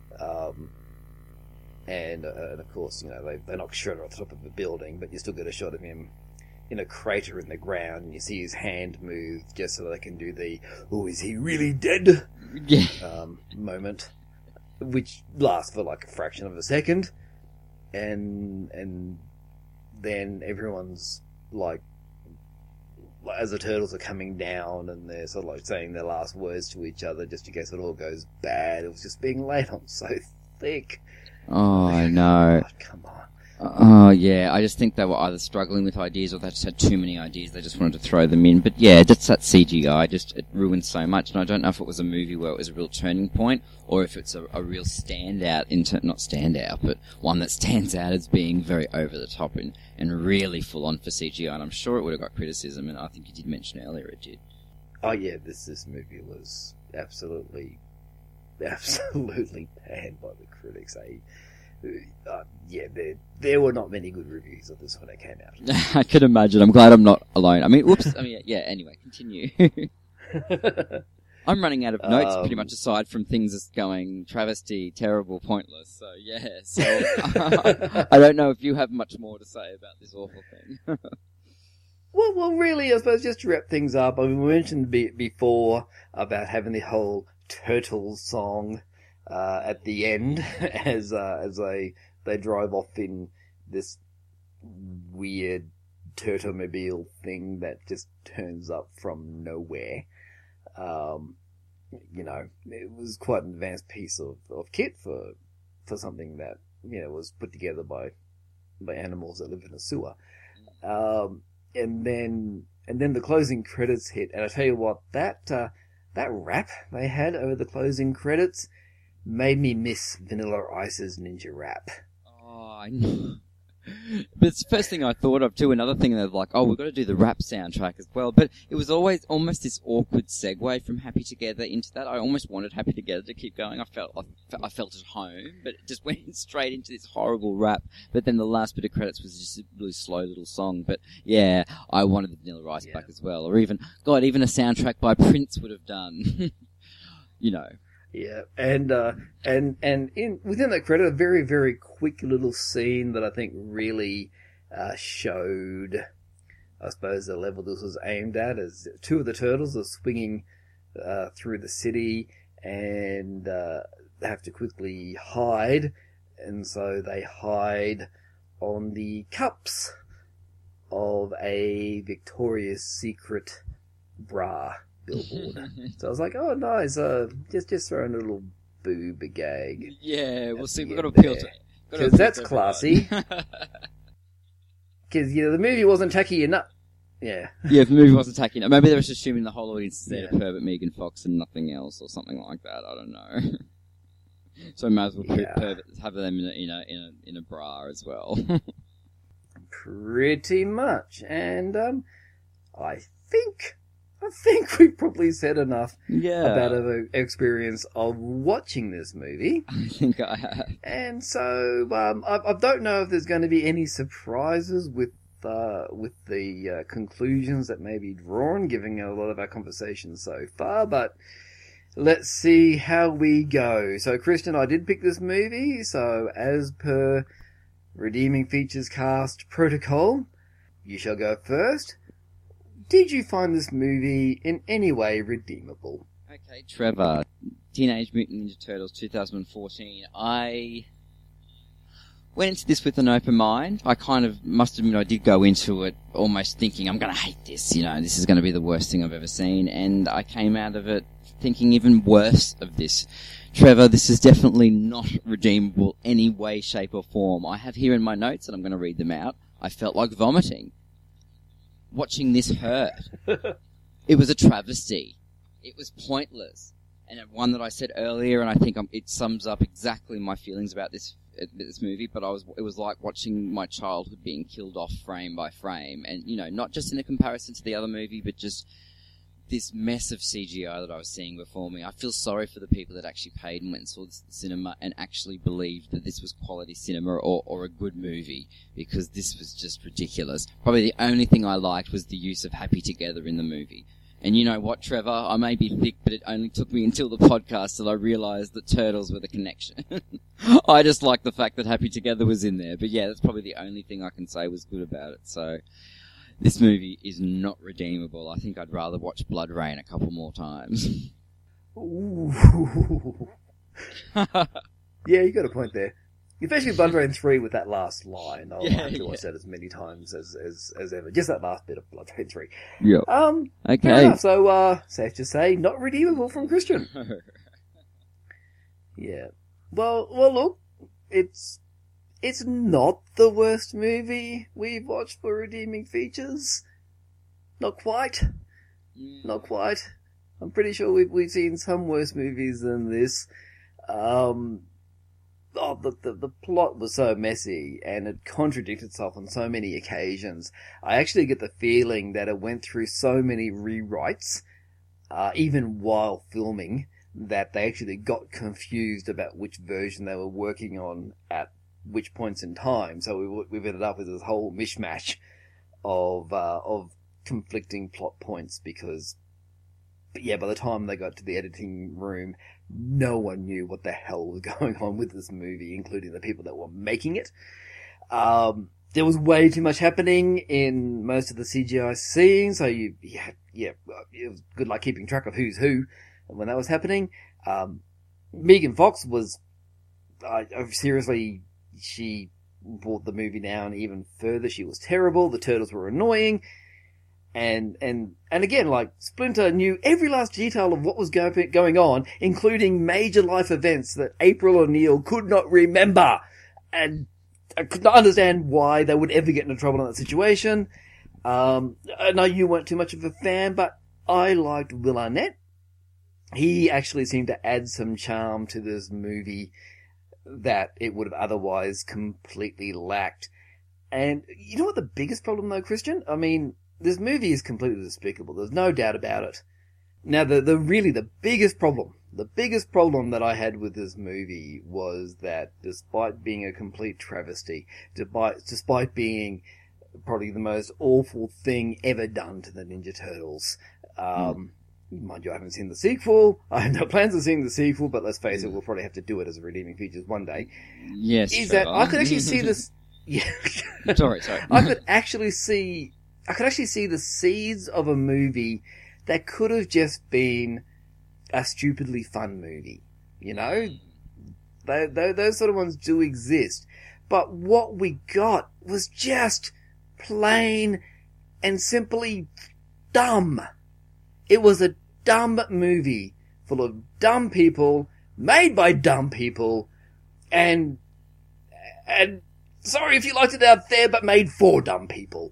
And of course, they knock Shredder off the top of a building, but you still get a shot of him in a crater in the ground, and you see his hand move just so they can do the "oh, is he really dead?" Moment, which lasts for like a fraction of a second, and then everyone's like, as the turtles are coming down, and they're sort of like saying their last words to each other just in case it all goes bad. It was just being laid on so thick. Oh, I know. God, come on. Oh, yeah. I just think they were either struggling with ideas or they just had too many ideas. They just wanted to throw them in. But yeah, that's that CGI. It ruined so much. And I don't know if it was a movie where it was a real turning point or if it's a real standout, not standout, but one that stands out as being very over the top and really full on for CGI. And I'm sure it would have got criticism. And I think you did mention earlier it did. Oh, yeah. This movie was absolutely panned by the critics. There were not many good reviews of this when it came out. I could imagine. I'm glad I'm not alone. Anyway, continue. I'm running out of notes pretty much, aside from things as going travesty, terrible, pointless. So, yeah. So, I don't know if you have much more to say about this awful thing. Well, really, I suppose just to wrap things up, I mean, we mentioned before about having the whole Turtles song at the end as they drive off in this weird turtlemobile thing that just turns up from nowhere. It was quite an advanced piece of kit for something that was put together by animals that live in a sewer. And then the closing credits hit, and I tell you what, that rap they had over the closing credits made me miss Vanilla Ice's Ninja Rap. Oh, I know. But it's the first thing I thought of too. Another thing, they're like, we've got to do the rap soundtrack as well. But it was always almost this awkward segue from Happy Together into that. I almost wanted Happy Together to keep going. I felt at home, but it just went straight into this horrible rap. But then the last bit of credits was just a really slow little song. But yeah, I wanted the Vanilla Ice back as well. Or even a soundtrack by Prince would have done. Yeah, and within that credit, a very, very quick little scene that I think really showed, I suppose, the level this was aimed at, as two of the turtles are swinging through the city and they have to quickly hide, and so they hide on the cups of a Victoria's Secret bra billboard. So I was like, oh, nice, just throwing a little boob gag. Yeah, we'll see, we've got to appeal to it. Because that's classy. Because, the movie wasn't tacky enough. Yeah. Yeah, the movie wasn't tacky enough. Maybe they were just assuming the whole audience is there to pervert Megan Fox and nothing else, or something like that. I don't know. So might as well have them in a bra as well. Pretty much. And I think we probably said enough about our experience of watching this movie. I think I have. And so I don't know if there's going to be any surprises with the conclusions that may be drawn, given a lot of our conversations so far, but let's see how we go. So, Christian, I did pick this movie, so as per Redeeming Features Cast protocol, you shall go first. Did you find this movie in any way redeemable? Okay, Trevor, Teenage Mutant Ninja Turtles 2014. I went into this with an open mind. I kind of must admit I did go into it almost thinking I'm going to hate this, this is going to be the worst thing I've ever seen, and I came out of it thinking even worse of this Trevor, this is definitely not redeemable any way, shape or form. I have here in my notes, and I'm going to read them out, I felt like vomiting. Watching this hurt. It was a travesty. It was pointless. And one that I said earlier, and I think it sums up exactly my feelings about this movie, but it was like watching my childhood being killed off frame by frame. And, not just in a comparison to the other movie, but just this mess of CGI that I was seeing before me. I feel sorry for the people that actually paid and went and saw this at the cinema and actually believed that this was quality cinema or a good movie, because this was just ridiculous. Probably the only thing I liked was the use of Happy Together in the movie. And you know what, Trevor? I may be thick, but it only took me until the podcast till I realised that Turtles were the connection. I just like the fact that Happy Together was in there. But yeah, that's probably the only thing I can say was good about it. So this movie is not redeemable. I think I'd rather watch Blood Rain a couple more times. Ooh. Yeah, you got a point there. Especially Blood Rain 3 with that last line. I'll have to watch that as many times as ever. Just that last bit of Blood Rain 3. Yeah. Okay. Fair enough. So, safe to say, not redeemable from Christian. Yeah. Well, look, it's not the worst movie we've watched for redeeming features. Not quite. Not quite. I'm pretty sure we've seen some worse movies than this. The plot was so messy, and it contradicted itself on so many occasions. I actually get the feeling that it went through so many rewrites, even while filming, that they actually got confused about which version they were working on at which points in time. So we've ended up with this whole mishmash of conflicting plot points, because, by the time they got to the editing room, no one knew what the hell was going on with this movie, including the people that were making it. There was way too much happening in most of the CGI scenes, so it was good luck keeping track of who's who when that was happening. Megan Fox was, seriously, she brought the movie down even further. She was terrible. The turtles were annoying. And again, like, Splinter knew every last detail of what was going on, including major life events that April O'Neil could not remember. And I could not understand why they would ever get into trouble in that situation. I know you weren't too much of a fan, but I liked Will Arnett. He actually seemed to add some charm to this movie that it would have otherwise completely lacked. And you know what the biggest problem, though, Christian? I mean, this movie is completely despicable. There's no doubt about it. Now, the biggest problem that I had with this movie was that despite being a complete travesty, despite being probably the most awful thing ever done to the Ninja Turtles, mind you, I haven't seen the sequel. I have no plans of seeing the sequel, but let's face it, we'll probably have to do it as a redeeming features one day. Yes, is that I could actually see this. Yeah, sorry. I could actually see the seeds of a movie that could have just been a stupidly fun movie. You know? Those sort of ones do exist. But what we got was just plain and simply dumb. It was a dumb movie full of dumb people, made by dumb people, and sorry if you liked it out there, but made for dumb people.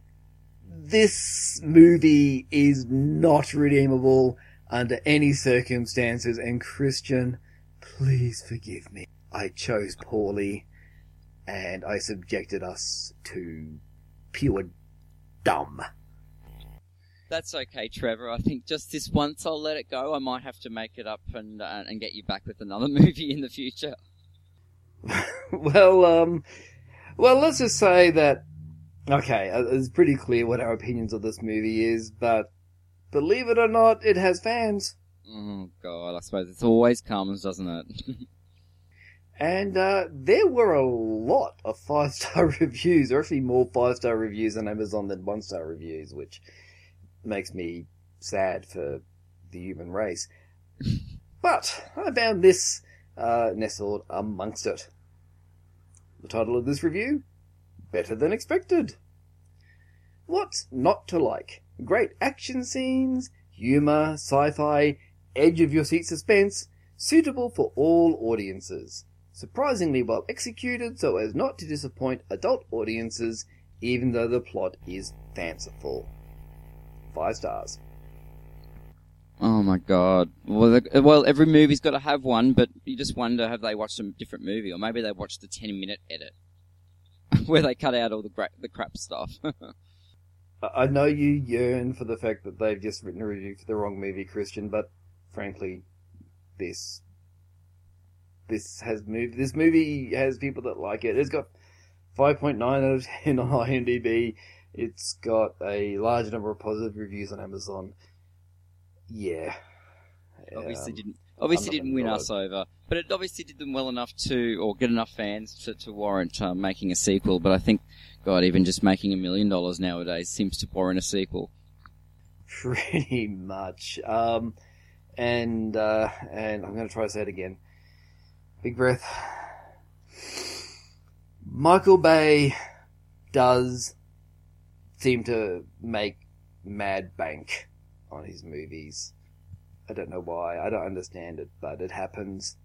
This movie is not redeemable under any circumstances, and Christian, please forgive me. I chose poorly, and I subjected us to pure dumb. That's okay, Trevor. I think just this once I'll let it go. I might have to make it up and get you back with another movie in the future. Well, let's just say that, okay, it's pretty clear what our opinions of this movie is, but believe it or not, it has fans. Oh, God, I suppose it always comes, doesn't it? And there were a lot of 5-star reviews, or actually more 5-star reviews on Amazon than 1-star reviews, which makes me sad for the human race. But I found this nestled amongst it. The title of this review? Better than expected. What's not to like? Great action scenes, humour, sci-fi, edge-of-your-seat suspense, suitable for all audiences, surprisingly well executed so as not to disappoint adult audiences, even though the plot is fanciful. 5 stars. Oh my god. Well, every movie's got to have one, but you just wonder, have they watched a different movie? Or maybe they watched the 10-minute edit, where they cut out all the crap stuff. I know you yearn for the fact that they've just written a review for the wrong movie, Christian, but frankly, this movie has people that like it. It's got 5.9 out of 10 on IMDb. It's got a large number of positive reviews on Amazon. Yeah. Obviously didn't win us over, but it obviously did them well enough or get enough fans to warrant making a sequel. But I think, God, even just making $1 million nowadays seems to warrant a sequel. Pretty much. And I'm going to try to say it again. Big breath. Michael Bay does seem to make mad bank on his movies. I don't know why. I don't understand it, but it happens.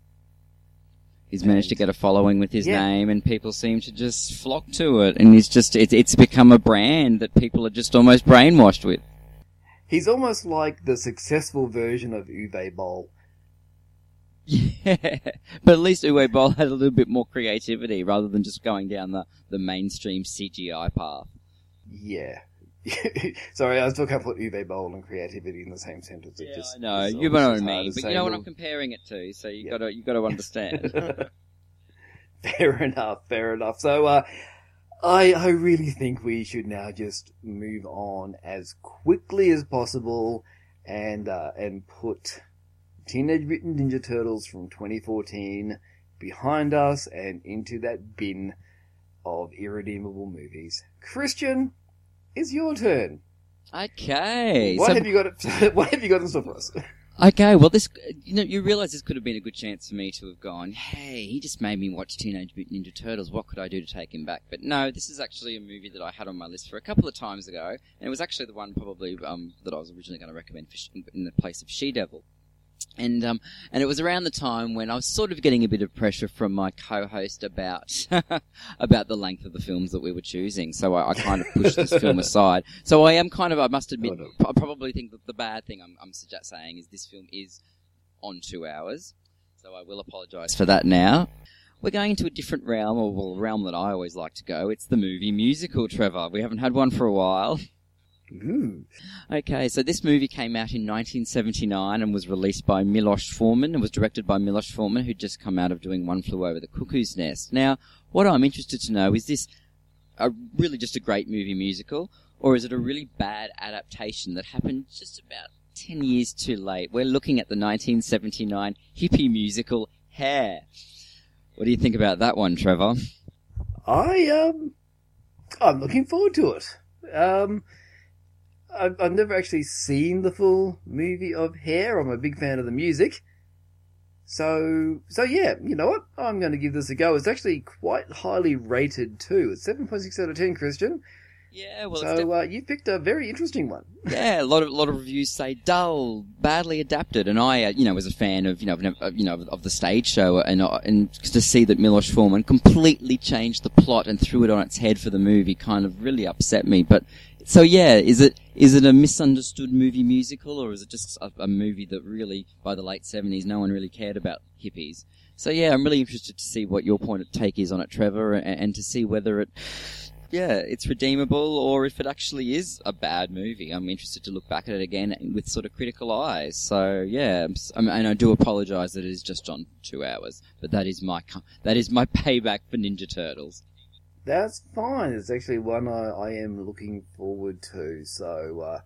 He's managed to get a following with his name, and people seem to just flock to it. And it's become a brand that people are just almost brainwashed with. He's almost like the successful version of Uwe Boll. Yeah, but at least Uwe Boll had a little bit more creativity rather than just going down the mainstream CGI path. Yeah. Sorry, I still can't put Uwe Boll and creativity in the same sentence. Yeah, I know. You know what I mean, but you know what I'm comparing it to, so you got to understand. Fair enough. So, I really think we should now just move on as quickly as possible and put Teenage Mutant Ninja Turtles from 2014 behind us and into that bin of irredeemable movies. Christian, it's your turn. Okay. What have you got in store for us? Okay, well, this, you realise this could have been a good chance for me to have gone, hey, he just made me watch Teenage Mutant Ninja Turtles, what could I do to take him back? But no, this is actually a movie that I had on my list for a couple of times ago, and it was actually the one probably that I was originally going to recommend in the place of She-Devil. And it was around the time when I was sort of getting a bit of pressure from my co-host about the length of the films that we were choosing. So I kind of pushed this film aside. So I must admit, I probably think that the bad thing I'm saying is this film is on 2 hours. So I will apologise for that now. We're going into a different realm, or a realm that I always like to go. It's the movie musical, Trevor. We haven't had one for a while. Ooh. Okay, so this movie came out in 1979 and was released by Milos Forman and was directed by Milos Forman, who'd just come out of doing One Flew Over the Cuckoo's Nest. Now, what I'm interested to know, is this really just a great movie musical, or is it a really bad adaptation that happened just about 10 years too late? We're looking at the 1979 hippie musical Hair. What do you think about that one, Trevor? I'm looking forward to it. I've never actually seen the full movie of Hair. I'm a big fan of the music. So yeah, you know what? I'm going to give this a go. It's actually quite highly rated too. It's 7.6 out of 10, Christian. Yeah, well, so you picked a very interesting one. Yeah, a lot of reviews say dull, badly adapted, and I, was a fan of of the stage show, and to see that Milos Forman completely changed the plot and threw it on its head for the movie kind of really upset me. But so yeah, is it a misunderstood movie musical, or is it just a movie that really, by the late 70s, no one really cared about hippies? So yeah, I'm really interested to see what your point of take is on it, Trevor, and to see whether it's redeemable, or if it actually is a bad movie. I'm interested to look back at it again with sort of critical eyes. So yeah, and I do apologise that it is just on 2 hours, but that is my payback for Ninja Turtles. That's fine. It's actually one I am looking forward to. So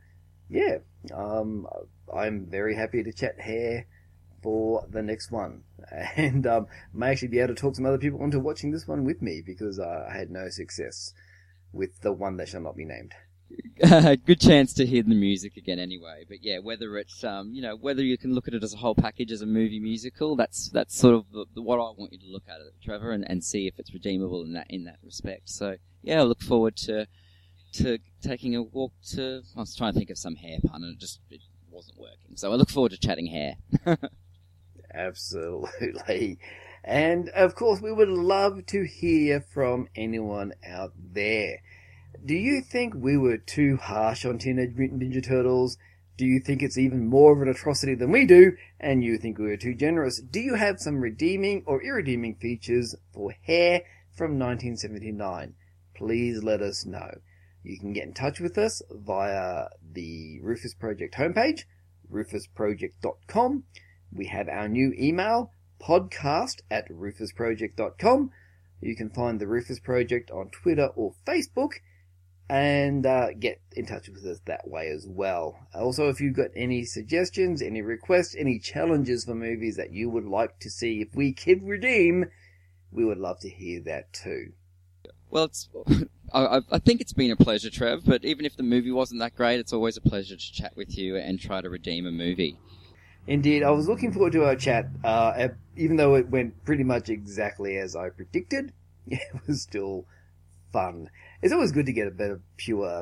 I'm very happy to chat Hair for the next one, and may actually be able to talk some other people into watching this one with me, because I had no success with the one that shall not be named. Good chance to hear the music again anyway. But yeah, whether it's, whether you can look at it as a whole package as a movie musical, that's sort of what I want you to look at it, Trevor, and see if it's redeemable in that respect. So yeah, I look forward to taking a walk to, I was trying to think of some Hair pun and it wasn't working. So I look forward to chatting Hair. Absolutely. And, of course, we would love to hear from anyone out there. Do you think we were too harsh on Teenage Mutant Ninja Turtles? Do you think it's even more of an atrocity than we do, and you think we were too generous? Do you have some redeeming or irredeeming features for Hair from 1979? Please let us know. You can get in touch with us via the Rufus Project homepage, rufusproject.com. We have our new email, podcast@rufusproject.com. You can find the Rufus Project on Twitter or Facebook, and get in touch with us that way as well. Also, if you've got any suggestions, any requests, any challenges for movies that you would like to see if we could redeem, we would love to hear that too. Well, I think it's been a pleasure, Trev, but even if the movie wasn't that great, it's always a pleasure to chat with you and try to redeem a movie. Indeed, I was looking forward to our chat, even though it went pretty much exactly as I predicted. It was still fun. It's always good to get a bit of pure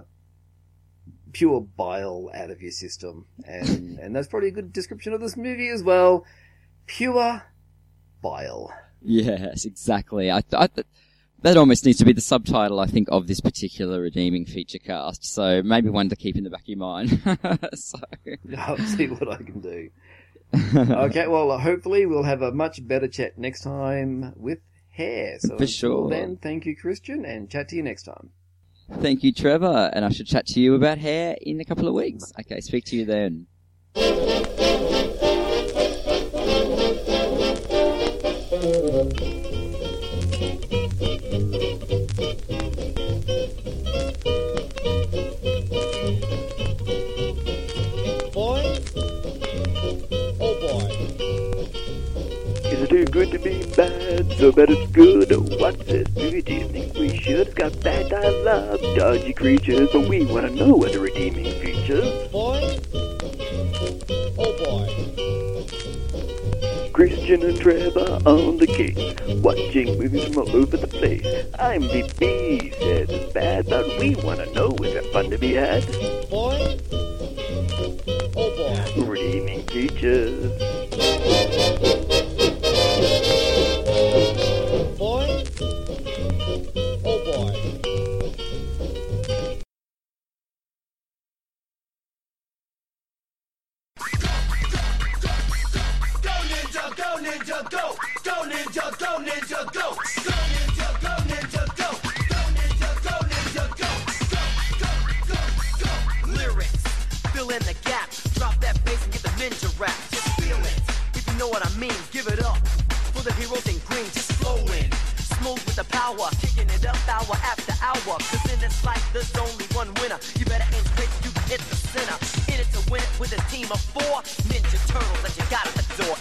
bile out of your system, and that's probably a good description of this movie as well. Pure bile. Yes, exactly. That almost needs to be the subtitle, I think, of this particular redeeming feature cast. So maybe one to keep in the back of your mind. I'll see what I can do. Okay, well, hopefully we'll have a much better chat next time with Hair. So For sure. Then, thank you, Christian, and chat to you next time. Thank you, Trevor, and I should chat to you about Hair in a couple of weeks. Okay, speak to you then. Boy? Oh boy. Is it too good to be bad? So bad it's good. What's this movie do you think we should? It's got bad dialogue, dodgy creatures, but we want to know what the redeeming features. Boy? Oh boy. Christian and Trevor on the case, watching movies from all over the place. IMDb says it's bad, but we want to know, is it fun to be had? Boy? Oh boy. Redeeming features. Boy? Oh boy. Lyrics, fill in the gaps, drop that bass and get the ninja rap. Just feel it, if you know what I mean, give it up. For the heroes in green, just flowing. Smooth with the power, kicking it up hour after hour. Cause in this life, there's only one winner. You better aim straight, you hit the center. In it to win it with a team of 4 Ninja Turtles.